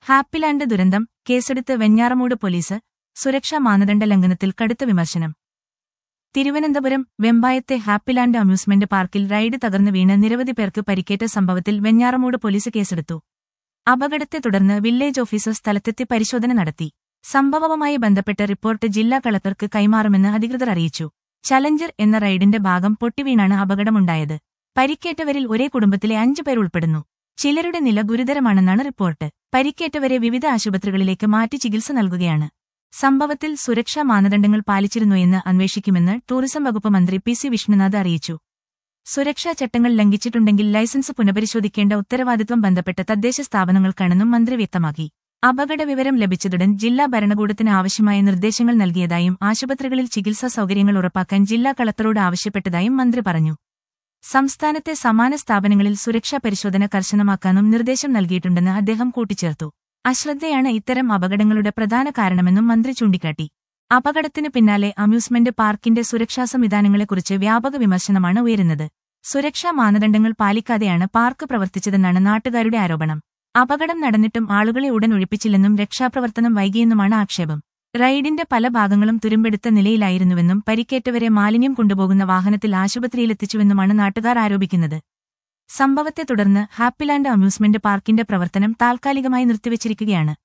ഹാപ്പിലാൻഡ് ദുരന്തം കേസെടുത്ത് വെഞ്ഞാറമൂട് പോലീസ് സുരക്ഷാ മാനദണ്ഡ ലംഘനത്തിൽ കടുത്ത വിമർശനം. തിരുവനന്തപുരം വെമ്പായത്തെ ഹാപ്പിലാൻഡ് അമ്യൂസ്മെന്റ് പാർക്കിൽ റൈഡ് തകർന്നു വീണ് നിരവധി പേർക്ക് പരിക്കേറ്റ സംഭവത്തിൽ വെഞ്ഞാറമൂട് പോലീസ് കേസെടുത്തു. അപകടത്തെ തുടർന്ന് വില്ലേജ് ഓഫീസർ സ്ഥലത്തെത്തി പരിശോധന നടത്തി. സംഭവവുമായി ബന്ധപ്പെട്ട റിപ്പോർട്ട് ജില്ലാ കളക്ടർക്ക് കൈമാറുമെന്ന് അധികൃതർ അറിയിച്ചു. ചലഞ്ചർ എന്ന റൈഡിന്റെ ഭാഗം പൊട്ടിവീണാണ് അപകടമുണ്ടായത്. പരിക്കേറ്റവരിൽ ഒരേ കുടുംബത്തിലെ 5 പേർ ഉൾപ്പെടുന്നു. ചിലരുടെ നില ഗുരുതരമാണെന്നാണ് റിപ്പോർട്ട്. പരിക്കേറ്റവരെ വിവിധ ആശുപത്രികളിലേക്ക് മാറ്റി ചികിത്സ നൽകുകയാണ്. സംഭവത്തിൽ സുരക്ഷാ മാനദണ്ഡങ്ങൾ പാലിച്ചിരുന്നോയെന്ന് അന്വേഷിക്കുമെന്ന് ടൂറിസം വകുപ്പ് മന്ത്രി പി സി വിഷ്ണുനാഥ് അറിയിച്ചു. സുരക്ഷാ ചട്ടങ്ങൾ ലംഘിച്ചിട്ടുണ്ടെങ്കിൽ ലൈസൻസ് പുനഃപരിശോധിക്കേണ്ട ഉത്തരവാദിത്വം ബന്ധപ്പെട്ട തദ്ദേശ സ്ഥാപനങ്ങൾക്കാണെന്നും മന്ത്രി വ്യക്തമാക്കി. അപകടവിവരം ലഭിച്ചതുടൻ ജില്ലാ ഭരണകൂടത്തിന് ആവശ്യമായ നിർദ്ദേശങ്ങൾ നൽകിയതായും ആശുപത്രികളിൽ ചികിത്സാ സൗകര്യങ്ങൾ ഉറപ്പാക്കാൻ ജില്ലാ കളക്ടറോട് ആവശ്യപ്പെട്ടതായും മന്ത്രി പറഞ്ഞു. സംസ്ഥാനത്തെ സമാന സ്ഥാപനങ്ങളിൽ സുരക്ഷാ പരിശോധന കർശനമാക്കാനും നിർദ്ദേശം നൽകിയിട്ടുണ്ടെന്ന് അദ്ദേഹം കൂട്ടിച്ചേർത്തു. അശ്രദ്ധയാണ് ഇത്തരം അപകടങ്ങളുടെ പ്രധാന കാരണമെന്നും മന്ത്രി ചൂണ്ടിക്കാട്ടി. അപകടത്തിനു പിന്നാലെ അമ്യൂസ്മെന്റ് പാർക്കിന്റെ സുരക്ഷാ സംവിധാനങ്ങളെക്കുറിച്ച് വ്യാപക വിമർശനമാണ് ഉയരുന്നത്. സുരക്ഷാ മാനദണ്ഡങ്ങൾ പാലിക്കാതെയാണ് പാർക്ക് പ്രവർത്തിച്ചതെന്നാണ് നാട്ടുകാരുടെ ആരോപണം. അപകടം നടന്നിട്ടും ആളുകളെ ഉടൻ ഒഴിപ്പിച്ചില്ലെന്നും രക്ഷാപ്രവർത്തനം വൈകിയെന്നുമാണ് ആക്ഷേപം. റൈഡിന്റെ പല ഭാഗങ്ങളും തുരുമ്പെടുത്ത നിലയിലായിരുന്നുവെന്നും പരിക്കേറ്റവരെ മാലിന്യം കൊണ്ടുപോകുന്ന വാഹനത്തിൽ ആശുപത്രിയിലെത്തിച്ചുവെന്നുമാണ് നാട്ടുകാർ ആരോപിക്കുന്നത്. സംഭവത്തെ തുടർന്ന് ഹാപ്പിലാൻഡ് അമ്യൂസ്മെന്റ് പാർക്കിന്റെ പ്രവർത്തനം താൽക്കാലികമായി നിർത്തിവച്ചിരിക്കുകയാണ്.